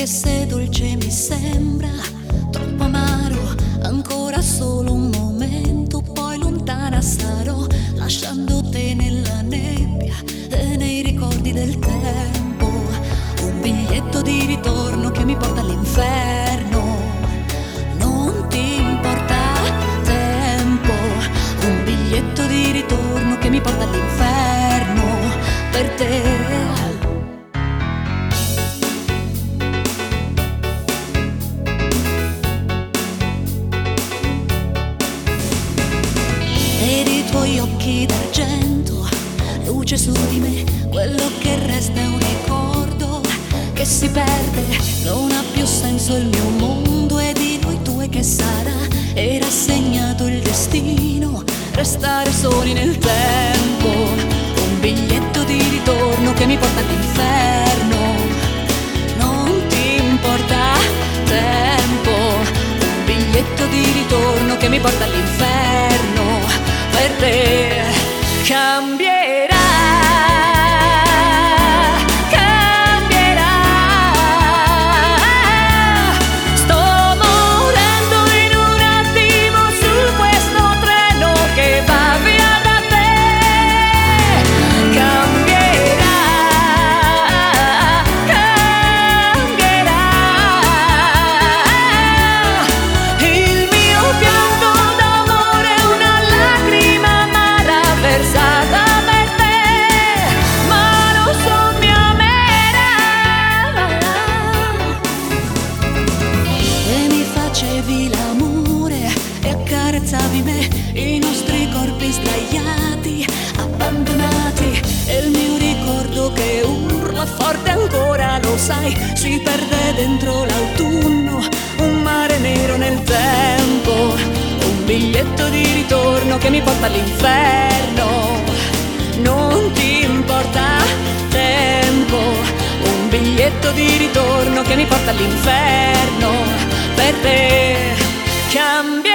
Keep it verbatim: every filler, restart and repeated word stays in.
se dolce mi sembra, troppo amaro, ancora solo un momento, poi lontana sarò, lasciando te nella nebbia e nei ricordi del tempo. Un biglietto di ritorno che mi porta all'inferno. Non ti importa tempo, un biglietto di ritorno che mi porta all'inferno per te. Ed i tuoi occhi d'argento, luce su di me, quello che resta è un ricordo che si perde, non ha più senso il mio mondo e di noi due che sarà, era segnato il destino, restare soli nel tempo, un biglietto di ritorno che mi porta all'inferno, non ti importa tempo, un biglietto di ritorno che mi porta all'inferno, per te cambierà. Facevi l'amore e accarezzavi me, i nostri corpi sdraiati, abbandonati, e il mio ricordo che urla forte ancora, lo sai, si perde dentro l'autunno, un mare nero nel tempo, un biglietto di ritorno che mi porta all'inferno, non ti importa tempo, un biglietto di ritorno che mi porta all'inferno, per te cambia.